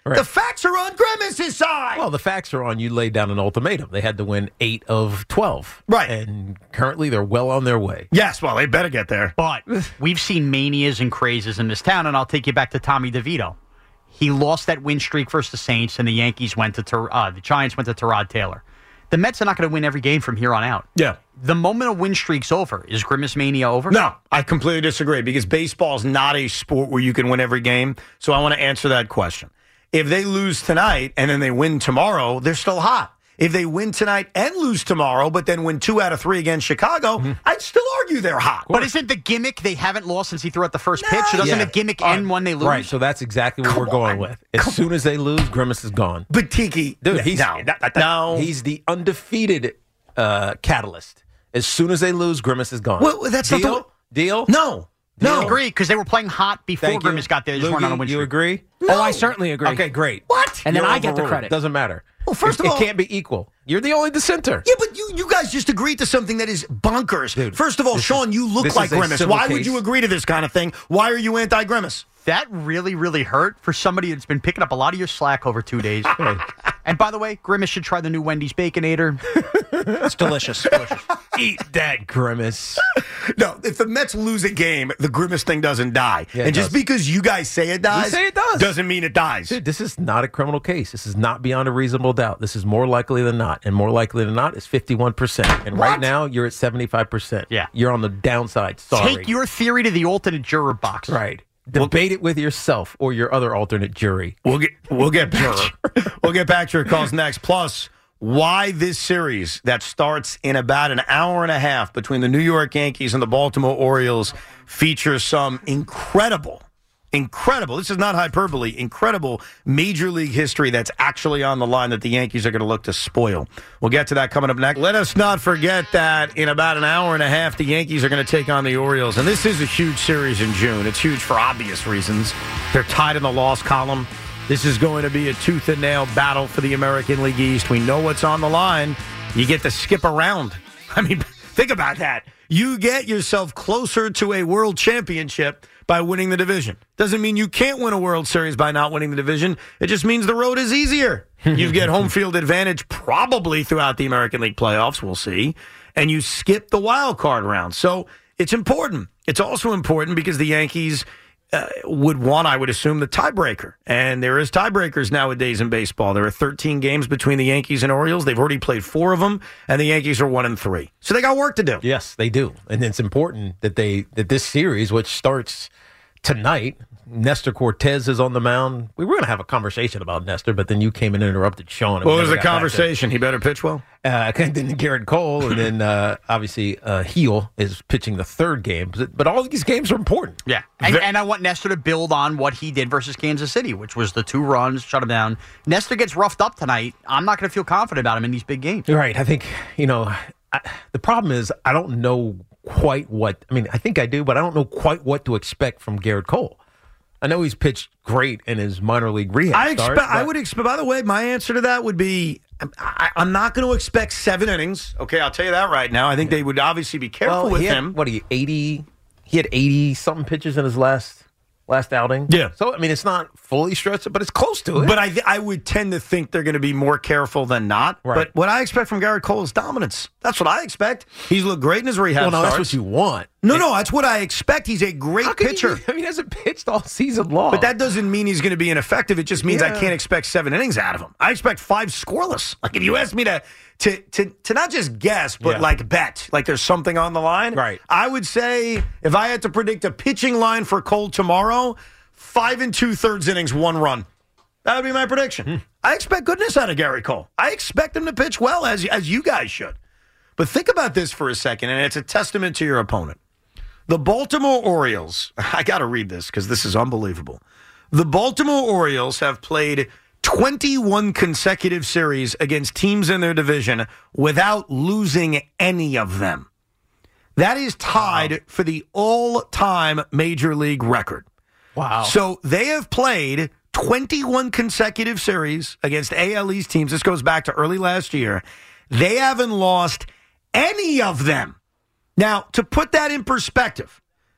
F: Right.
C: The facts are on Grimace's side.
F: Well, the facts are on you laid down an ultimatum. They had to win eight of twelve.
C: Right.
F: And currently they're well on their way.
C: Yes, well, they better get there.
E: But we've seen manias and crazes in this town, and I'll take you back to Tommy DeVito. He lost that win streak versus the Saints, and the Yankees went to Ter- uh, the Giants went to Tyrod Taylor. The Mets are not going to win every game from here on out.
C: Yeah.
E: The moment a win streak's over, is Grimace Mania over?
C: No, I completely disagree because baseball is not a sport where you can win every game. So I want to answer that question. If they lose tonight and then they win tomorrow, they're still hot. If they win tonight and lose tomorrow, but then win two out of three against Chicago, mm-hmm. I'd still argue they're hot.
E: But isn't the gimmick they haven't lost since he threw out the first pitch? So doesn't
F: Yeah.
E: the gimmick
F: Uh,
E: end when they lose?
F: Right, so that's exactly what
C: Come
F: we're going
C: on.
F: with. As
C: Come
F: soon as they lose, Grimace is gone.
C: But Tiki,
F: Dude, he's,
C: no,
F: that- that-
C: no.
F: he's the undefeated uh, catalyst. As soon as they lose, Grimace is gone.
C: Well, that's not
F: Deal?
C: the way-
F: Deal?
C: No.
E: No,
C: No.
E: I agree, because they were playing hot before
F: Thank you.
E: Grimace got there. They just weren't on a
F: Loogie,
E: win
F: you
E: streak.
F: agree?
J: Oh, I certainly agree.
F: Okay, great.
C: What?
J: And then
F: You're
J: I get the
F: overruled.
J: credit.
F: Doesn't matter.
C: Well, first
F: it,
C: of all-
F: it can't be equal. You're the only dissenter.
C: Yeah, but you, you guys just agreed to something that is bonkers.
F: Dude,
C: First of all,
F: this
C: Sean,
F: is-
C: you look
F: this
C: like
F: is a
C: Grimace.
F: civil
C: Why would
F: case.
C: you agree to this kind of thing? Why are you anti-Grimace?
E: That really, really hurt for somebody that's been picking up a lot of your slack over two days. And by the way, Grimace should try the new Wendy's Baconator.
J: It's delicious. delicious.
F: Eat that, Grimace.
C: No, if the Mets lose a game, the Grimace thing doesn't die.
F: Yeah, it
C: and just
F: does.
C: because you guys say it dies,
F: say it does.
C: doesn't mean it dies.
F: Dude, this is not a criminal case. This is not beyond a reasonable doubt. This is more likely than not. And more likely than not is fifty-one percent. And
C: What?
F: right now, you're at seventy-five percent.
E: Yeah.
F: You're on the downside. Sorry.
E: Take your theory to the alternate juror box.
F: Right. Debate it with yourself or your other alternate jury.
C: We'll get we'll get back. we'll get back to your calls next. Plus, why this series that starts in about an hour and a half between the New York Yankees and the Baltimore Orioles features some incredible, incredible. This is not hyperbole. Incredible Major League history that's actually on the line that the Yankees are going to look to spoil. We'll get to that coming up next. Let us not forget that in about an hour and a half, the Yankees are going to take on the Orioles, and this is a huge series in June. It's huge for obvious reasons. They're tied in the loss column. This is going to be a tooth and nail battle for the American League East. We know what's on the line. You get to skip around. I mean, think about that. You get yourself closer to a world championship by winning the division. Doesn't mean you can't win a World Series by not winning the division. It just means the road is easier. You get home field advantage probably throughout the American League playoffs. We'll see. And you skip the wild card round. So it's important. It's also important because the Yankees Uh, would want, I would assume, the tiebreaker. And there is tiebreakers nowadays in baseball. There are thirteen games between the Yankees and Orioles. They've already played four of them, and the Yankees are one and three. So they got work to do.
F: Yes, they do. And it's important that they that this series, which starts tonight, Nestor Cortez is on the mound. We were going to have a conversation about Nestor, but then you came in and interrupted Sean. and
C: What
F: we
C: was
F: never
C: the
F: got back to it.
C: conversation? He better pitch well?
F: Uh, and then Garrett Cole, and then uh, obviously uh, Heel is pitching the third game. But, but all these games are important.
E: Yeah. And, and I want Nestor to build on what he did versus Kansas City, which was the two runs, shut him down. Nestor gets roughed up tonight. I'm not going to feel confident about him in these big games.
F: Right. I think, you know, I, the problem is I don't know quite what, I mean, I think I do, but I don't know quite what to expect from Garrett Cole. I know he's pitched great in his minor league rehab
C: I
F: start,
C: expect. I
F: but-
C: would expect. By the way, my answer to that would be: I, I'm not going to expect seven innings. Okay, I'll tell you that right now. I think they would obviously be careful
F: well,
C: with
F: he had,
C: him.
F: What, he eighty? He had eighty something pitches in his last last outing.
C: Yeah.
F: So I mean, it's not fully stretched, but it's close to it.
C: But I, th- I would tend to think they're going to be more careful than not.
F: Right.
C: But what I expect from Garrett Cole is dominance. That's what I expect. He's looked great in his rehab
F: well, no, that's
C: starts.
F: what you want.
C: No, no, that's what I expect. He's a great
F: How can
C: pitcher.
F: He, I mean, he hasn't pitched all season long.
C: But that doesn't mean he's going to be ineffective. It just means I
F: Yeah.
C: can't expect seven innings out of him. I expect five scoreless. Like if you ask me to to to to not just guess, but
F: Yeah.
C: like bet, like there's something on the line.
F: Right.
C: I would say if I had to predict a pitching line for Cole tomorrow, five and two thirds innings, one run. That would be my prediction.
F: Hmm.
C: I expect goodness out of Gary Cole. I expect him to pitch well, as as you guys should. But think about this for a second, and it's a testament to your opponent. The Baltimore Orioles, I got to read this because this is unbelievable. The Baltimore Orioles have played twenty-one consecutive series against teams in their division without losing any of them. That is tied wow. for the all-time Major League record.
F: Wow.
C: So they have played twenty-one consecutive series against A L East teams. This goes back to early last year. They haven't lost any of them. Now, to put that in perspective,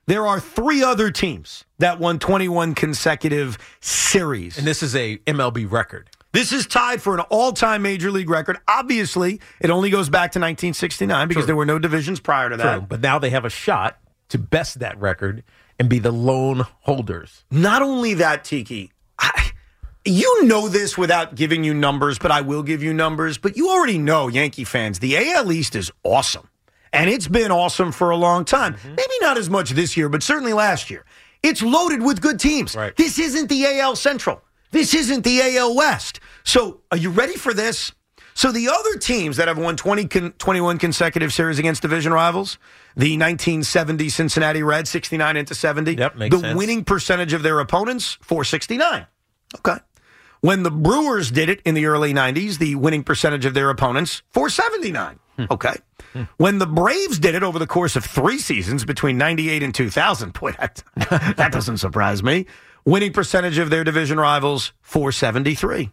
C: there are three other teams that won twenty-one consecutive series.
F: And this is a M L B record.
C: This is tied for an all-time Major League record. Obviously, it only goes back to nineteen sixty-nine because
F: True.
C: there were no divisions prior to that.
F: True. But now they have a shot to best that record and be the lone holders.
C: Not only that, Tiki, I, you know this without giving you numbers, but I will give you numbers. But you already know, Yankee fans, the A L East is awesome. And it's been awesome for a long time. Mm-hmm. Maybe not as much this year, but certainly last year. It's loaded with good teams.
F: Right.
C: This isn't the A L Central. This isn't the A L West. So are you ready for this? So the other teams that have won twenty, twenty-one consecutive series against division rivals, the nineteen seventy Cincinnati Reds, sixty-nine into seventy.
F: Yep, makes
C: the
F: sense.
C: winning percentage of their opponents, four sixty-nine. Okay. When the Brewers did it in the early nineties, the winning percentage of their opponents, four seventy-nine. Hmm. Okay. Hmm. When the Braves did it over the course of three seasons between ninety-eight and two thousand, boy, that, that doesn't surprise me. Winning percentage of their division rivals, four seventy-three.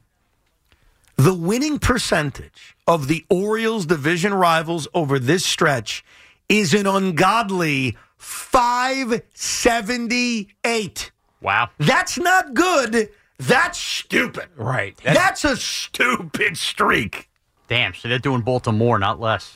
C: The winning percentage of the Orioles' division rivals over this stretch is an ungodly five seventy-eight.
E: Wow.
C: That's not good. That's stupid.
F: Right.
C: That's, That's a stupid streak.
E: Damn, so they're doing Baltimore, not less.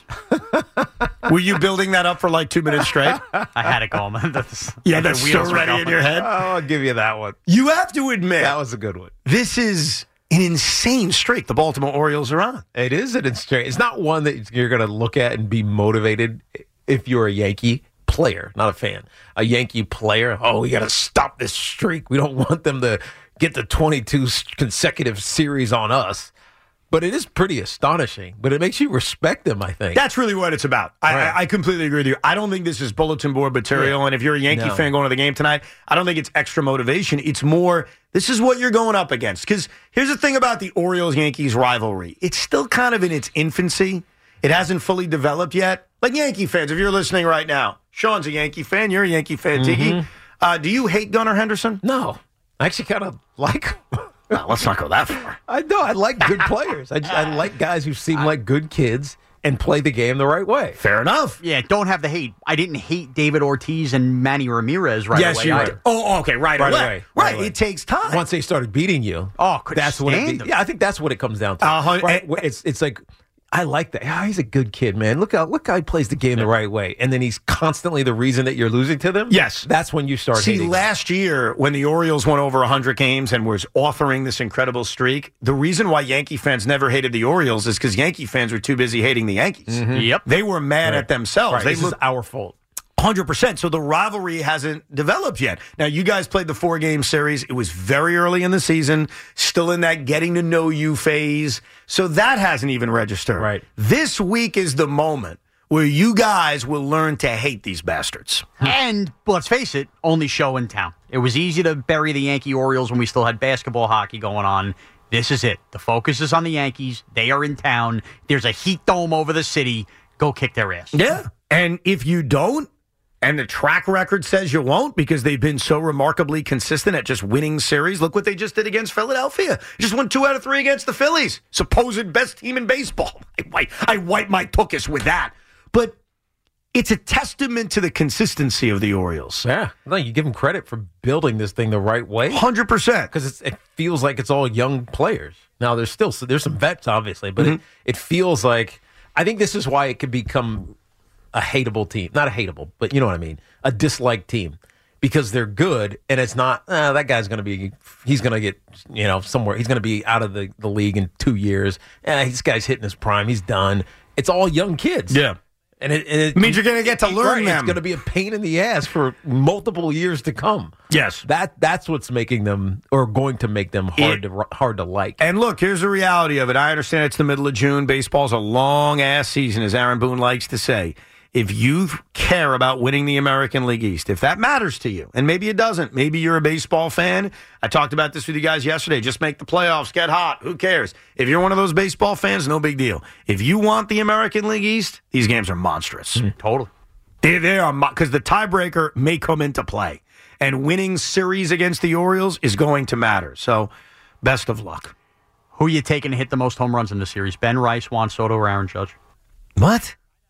C: Were you building that up for like two minutes straight?
E: I had it going. That's,
C: yeah, that's so ready in your head.
F: Oh, I'll give you that one.
C: You have to admit.
F: That was a good one.
C: This is an insane streak the Baltimore Orioles are on.
F: It is an insane. It's not one that you're going to look at and be motivated if you're a Yankee player, not a fan. A Yankee player, oh, we got to stop this streak. We don't want them to get the twenty-two consecutive series on us. But it is pretty astonishing. But it makes you respect them, I think.
C: That's really what it's about. I,
F: right.
C: I, I completely agree with you. I don't think this is bulletin board material. Yeah. And if you're a Yankee
F: no.
C: fan going to the game tonight, I don't think it's extra motivation. It's more, this is what you're going up against. Because here's the thing about the Orioles-Yankees rivalry. It's still kind of in its infancy. It hasn't fully developed yet. Like Yankee fans, if you're listening right now, Sean's a Yankee fan. You're a Yankee fan, mm-hmm. Tiki. Uh, do you hate Gunnar Henderson?
F: No. I actually kind of like him.
C: No, let's not go that far.
F: I know. I like good players. I, just, I like guys who seem like good kids and play the game the right way.
C: Fair enough.
E: Yeah, don't have the hate. I didn't hate David Ortiz and Manny Ramirez right
C: yes,
E: away.
C: Yes, you
E: either.
C: did. Oh, okay, right,
F: right
C: away.
F: away.
C: Right,
F: right away.
C: It takes time.
F: Once they started beating you,
E: oh, could
F: that's what it,
E: them.
F: Yeah, I think that's what it comes down to.
C: Uh-huh.
F: Right? It's it's like I like that. Oh, he's a good kid, man. Look how look how he plays the game the right way, and then he's constantly the reason that you're losing to them.
C: Yes,
F: that's when you start.
C: See,
F: hating
C: last
F: them.
C: year when the Orioles won over one hundred games and was authoring this incredible streak, the reason why Yankee fans never hated the Orioles is because Yankee fans were too busy hating the Yankees.
E: Mm-hmm. Yep,
C: they were mad
F: right.
C: at themselves.
F: Right.
C: They
F: this
C: look,
F: is our fault.
C: one hundred percent. So the rivalry hasn't developed yet. Now, you guys played the four-game series. It was very early in the season, still in that getting-to-know-you phase. So that hasn't even registered.
F: Right.
C: This week is the moment where you guys will learn to hate these bastards.
E: And, let's face it, only show in town. It was easy to bury the Yankee Orioles when we still had basketball, hockey going on. This is it. The focus is on the Yankees. They are in town. There's a heat dome over the city. Go kick their ass.
C: Yeah. And if you don't, and the track record says you won't because they've been so remarkably consistent at just winning series. Look what they just did against Philadelphia. Just won two out of three against the Phillies. Supposed best team in baseball. I wipe, I wipe my tuchus with that. But it's a testament to the consistency of the Orioles.
F: Yeah. No, you give them credit for building this thing the right way.
C: one hundred percent.
F: Because it feels like it's all young players. Now, there's still there's some vets, obviously, but mm-hmm. it, it feels like, I think this is why it could become a hateable team. Not a hateable, but you know what I mean. A disliked team. Because they're good, and it's not, eh, that guy's going to be, he's going to get, you know, somewhere. He's going to be out of the, the league in two years. And this guy's hitting his prime. He's done. It's all young kids.
C: Yeah.
F: And it, and it
C: means you're going to get to learn
F: right,
C: them.
F: It's going to be a pain in the ass for multiple years to come.
C: Yes.
F: That That's what's making them, or going to make them hard it, to hard to like.
C: And look, here's the reality of it. I understand it's the middle of June. Baseball's a long-ass season, as Aaron Boone likes to say. If you care about winning the American League East, if that matters to you, and maybe it doesn't, maybe you're a baseball fan. I talked about this with you guys yesterday. Just make the playoffs, get hot. Who cares? If you're one of those baseball fans, no big deal. If you want the American League East, these games are monstrous.
E: Mm, totally.
C: They, they are, because the tiebreaker may come into play. And winning series against the Orioles is going to matter. So, best of luck.
E: Who are you taking to hit the most home runs in the series? Ben Rice, Juan Soto, or Aaron Judge?
C: What?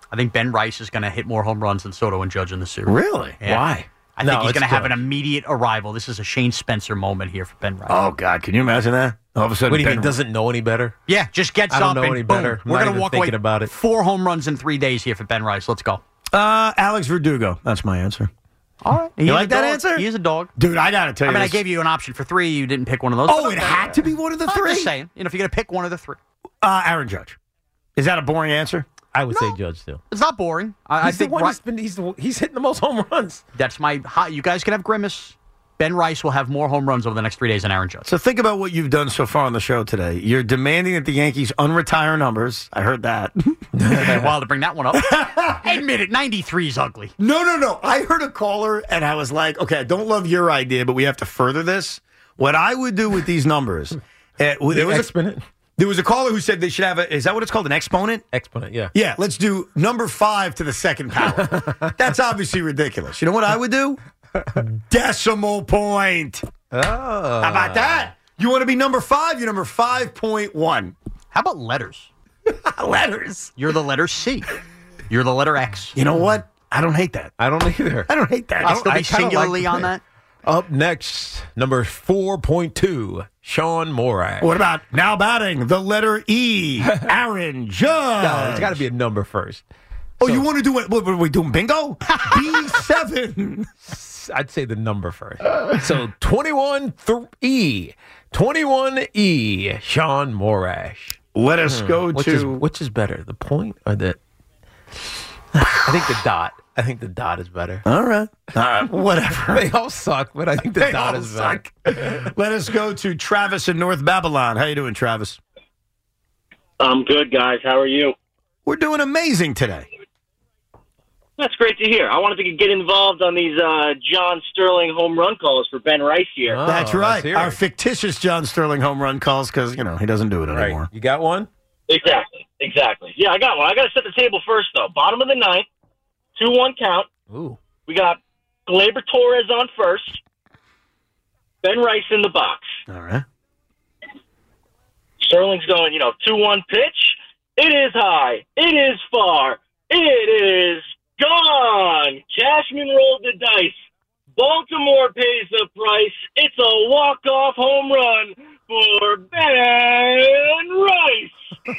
E: I think Ben Rice is going to hit more home runs than Soto and Judge in the series.
C: Really?
E: Yeah.
F: Why?
E: I
F: No,
E: think he's
F: it's
E: going to have an
F: Judge.
E: immediate arrival. This is a Shane Spencer moment here for Ben Rice.
C: Oh, God. Can you imagine that? All of a sudden,
F: What do you
C: Ben
F: mean? Doesn't know any better?
E: Yeah, just gets
F: I don't
E: up
F: know
E: and
F: any
E: boom.
F: better. I'm
E: We're
F: not
E: going to
F: even
E: walk
F: thinking
E: away
F: about it.
E: four home runs in three days here for Ben Rice. Let's go.
C: Uh, Alex Verdugo. That's my answer.
E: All right.
C: You like that answer?
E: He is a dog.
C: Dude, I got to tell
E: I
C: you
E: mean, I
C: this.
E: gave you an option for three. You didn't pick one of those.
C: Oh, it had to be one of the
E: I'm
C: three?
E: just saying. You know, if you're going to pick one of the three.
C: Uh, Aaron Judge. Is that a boring answer?
F: I would say Judge still.
E: It's not boring. I, I
F: He's the
E: think
F: one
E: Ri-
F: that's been, he's, the, he's hitting the most home runs.
E: that's my hot. You guys can have Grimace. Ben Rice will have more home runs over the next three days than Aaron Judge.
C: So think about what you've done so far on the show today. You're demanding that the Yankees unretire numbers. I heard that.
E: Okay, while to bring that one up. Admit it, ninety-three is ugly.
C: No, no, no. I heard a caller, and I was like, okay, I don't love your idea, but we have to further this. What I would do with these numbers, uh, there, was a,
F: Exponent?
C: there was a caller who said they should have a, is that what it's called, an exponent?
F: Exponent, yeah.
C: Yeah, let's do number five to the second power. That's obviously ridiculous. You know what I would do? Decimal point.
F: Oh.
C: How about that? You want to be number five? You're number five point one.
E: How about letters?
C: Letters.
E: You're the letter C. You're the letter X.
C: You know what? I don't hate that.
F: I don't either.
C: I don't hate that.
E: I'd still
F: I
E: be
F: kinda like
E: singularly
F: the
E: on
F: pick.
E: that.
F: Up next, number four point two, Sean Morak.
C: What about now batting the letter E, Aaron Judge?
F: No, it's got to be a number first.
C: Oh, you want to do it? What, what are we doing? Bingo? B seven.
F: I'd say the number first. So twenty-one th- E. twenty-one E, Sean Morash.
C: Let us go
F: Which
C: to.
F: is, which is better, the point or the... I think the dot. I think the dot is better.
C: All right. All right. Whatever.
F: They all suck, but I think the
C: They
F: dot
C: all
F: is better.
C: suck. Let us go to Travis in North Babylon. How you doing, Travis?
K: I'm good, guys. How are you?
C: We're doing amazing today.
K: That's great to hear. I wanted to get involved on these uh, John Sterling home run calls for Ben Rice here.
F: Oh,
C: That's
F: let's
C: right.
F: hear
C: Our
F: it.
C: fictitious John Sterling home run calls because, you know, he doesn't do it
F: Right.
C: anymore.
F: You got one?
K: Exactly. Exactly. Yeah, I got one. I got to set the table first, though. Bottom of the ninth, two one count.
F: Ooh.
K: We got Gleyber Torres on first. Ben Rice in the box.
C: All right.
K: Sterling's going, you know, two one pitch. It is high. It is far. It is gone. Cashman rolled the dice. Baltimore pays the price. It's a walk-off home run for Ben Rice.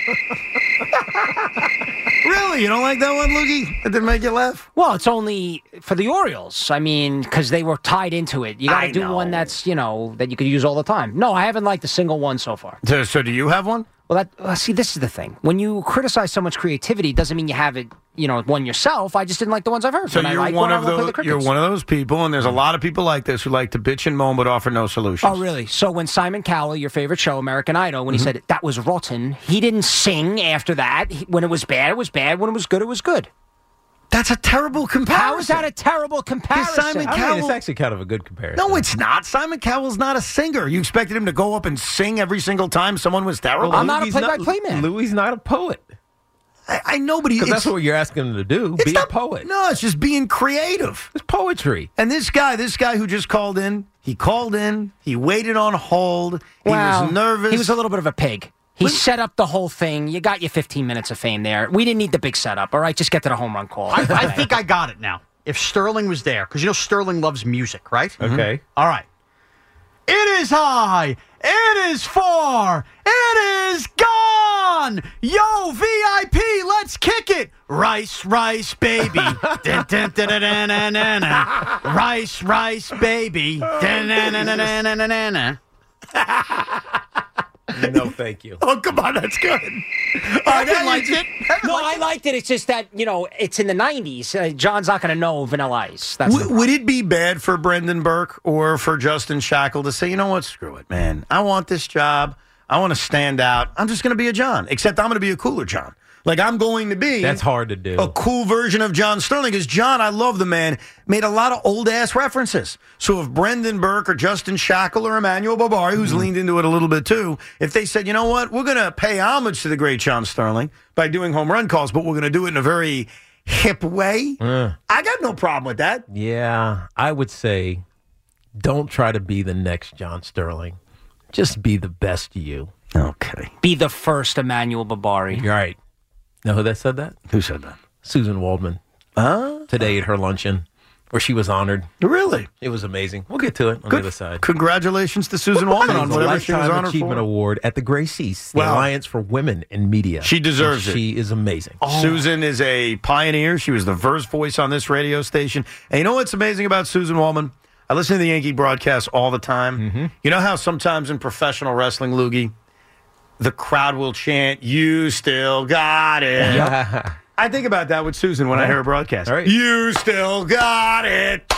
C: Really? You don't like that one, Loogie? That didn't make you laugh?
J: Well, it's only for the Orioles. I mean, because they were tied into it. You got
C: I
J: to do
C: know.
J: one that's, you know, that you could use all the time. No, I haven't liked a single one so far.
C: So, so do you have one?
J: Well, that uh, see, this is the thing. When you criticize someone's creativity, doesn't mean you have it, you know, one yourself. I just didn't like the ones I've heard.
C: So
J: When I
C: you're
J: like
C: one
J: I
C: of
J: won't play
C: those.
J: the
C: You're
J: crickets.
C: one of those people, and there's a lot of people like this who like to bitch and moan but offer no solutions.
J: Oh, really? So when Simon Cowell, your favorite show, American Idol, when he
C: Mm-hmm.
J: said that was rotten, he didn't sing after that. He, when it was bad, it was bad. When it was good, it was good.
C: That's a terrible comparison.
J: How is that a terrible comparison?
C: Simon
F: I mean,
C: Cowell-
F: it's actually kind of a good comparison.
C: No, it's not. Simon Cowell's not a singer. You expected him to go up and sing every single time someone was terrible?
J: I'm not a
F: Louis
J: play-by-play man.
F: Louis not a poet.
C: I, I know, but he,
F: Because
C: it's,
F: that's what you're asking him to do.
C: it's
F: Be
C: not-
F: a poet.
C: No, it's just being creative.
F: It's poetry.
C: And this guy, this guy who just called in, he called in, he waited on hold, he
J: Well,
C: was nervous.
J: He was a little bit of a pig. He set up the whole thing. You got your fifteen minutes of fame there. We didn't need the big setup, all right? Just get to the home run call.
E: I, I think I got it now. If Sterling was there, because you know Sterling loves music, right?
F: Okay.
E: All right. It is high. It is far. It is gone. Yo, V I P, let's kick it. Rice, rice, baby. Dun, dun, dun, dun, dun, dun, dun, dun. Rice, rice, baby. Dun, dun, dun, dun, dun, dun, dun, dun.
F: No, thank you.
C: Oh, come on, that's good.
J: I didn't like it. No, I liked it. It's just that, you know, it's in the nineties. Uh, John's not going to know Vanilla Ice. That's the
C: Would, would it be bad for Brendan Burke or for Justin Shackle to say, you know what, screw it, man. I want this job. I want to stand out. I'm just going to be a John, except I'm going to be a cooler John. Like, I'm going to be
F: That's hard to do.
C: a cool version of John Sterling. Because John, I love the man, made a lot of old-ass references. So if Brendan Burke or Justin Shackle or Emmanuel Barbari, who's leaned into it a little bit too, if they said, you know what, we're going to pay homage to the great John Sterling by doing home run calls, but we're going to do it in a very hip way,
F: Uh,
C: I got no problem with that.
F: yeah, I would say don't try to be the next John Sterling. Just be the best you.
C: Okay.
J: Be the first Emmanuel Barbari.
F: You're right. Know who that said that?
C: Who said that?
F: Susan Waldman
C: Huh?
F: today at her luncheon, where she was honored.
C: Really?
F: It was amazing. We'll get to it on
C: Good.
F: the other side.
C: Congratulations to Susan Waldman on
F: The
C: whatever she was
F: Lifetime
C: honored
F: Achievement
C: for.
F: Award at the Gracies, the
C: Wow.
F: Alliance for Women in Media.
C: She deserves
F: And
C: it.
F: She is amazing.
C: Susan is a pioneer. She was the first voice on this radio station. And you know what's amazing about Susan Waldman? I listen to the Yankee broadcast all the time.
F: Mm-hmm.
C: You know how sometimes in professional wrestling, Loogie, the crowd will chant, "You still got it."
F: Yeah.
C: I think about that with Susan when I hear a broadcast.
F: All right.
C: You still got it.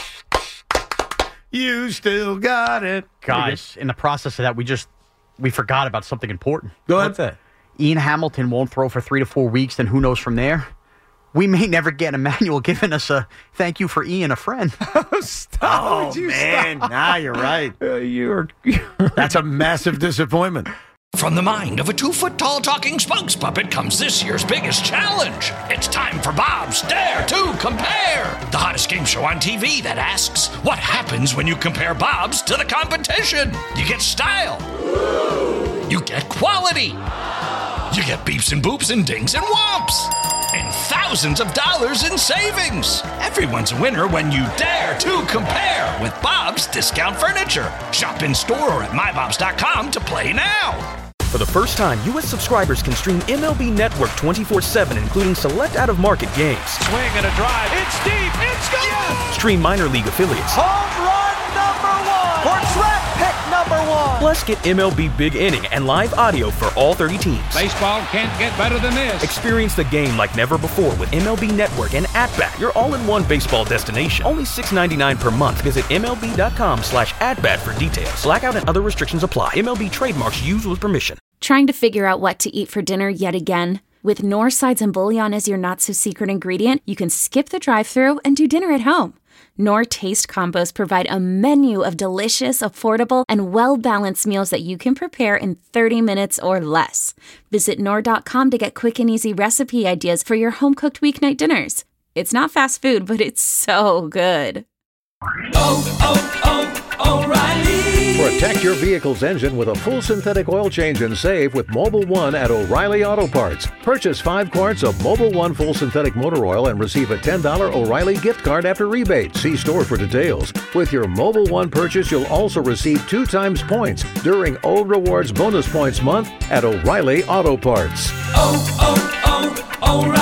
C: You still got it.
E: Guys, in the process of that, we just we forgot about something important.
C: Go ahead.
F: What's that?
E: Ian Hamilton won't throw for three to four weeks, then who knows from there? We may never get Emmanuel giving us a thank you for Ian, a friend.
F: Stop.
C: Oh,
F: Would you
C: man.
F: stop?
C: Nah, you're right.
F: Uh, you're.
C: That's a massive disappointment.
B: From the mind of a two-foot-tall talking spokes puppet comes this year's biggest challenge. It's time for Bob's Dare to Compare, the hottest game show on T V that asks, what happens when you compare Bob's to the competition? You get style. You get quality. You get beeps and boops and dings and whomps. And thousands of dollars in savings. Everyone's a winner when you dare to compare with Bob's Discount Furniture. Shop in store or at my bobs dot com to play now.
L: For the first time, U S subscribers can stream M L B Network twenty-four seven, including select out-of-market games.
M: Swing and a drive. It's deep. It's gone. Yes!
L: Stream minor league affiliates.
M: Home run number one. Or draft pick number one.
L: Plus, get M L B Big Inning and live audio for all thirty teams.
M: Baseball can't get better than this.
L: Experience the game like never before with M L B Network and At-Bat, your all-in-one baseball destination. Only six ninety-nine per month. Visit M L B dot com slash at-bat for details. Blackout and other restrictions apply. M L B trademarks used with permission.
N: Trying to figure out what to eat for dinner yet again? With Knorr sides and bouillon as your not-so-secret ingredient, you can skip the drive-thru and do dinner at home. Knorr Taste Combos provide a menu of delicious, affordable, and well-balanced meals that you can prepare in thirty minutes or less. Visit Knorr dot com to get quick and easy recipe ideas for your home-cooked weeknight dinners. It's not fast food, but it's so good.
O: Oh, oh, oh, O'Reilly. Protect your vehicle's engine with a full synthetic oil change and save with Mobile One at O'Reilly Auto Parts. Purchase five quarts of Mobile One full synthetic motor oil and receive a ten dollars O'Reilly gift card after rebate. See store for details. With your Mobile One purchase, you'll also receive two times points during O Rewards Bonus Points Month at O'Reilly Auto Parts.
M: Oh, oh, oh, O'Reilly.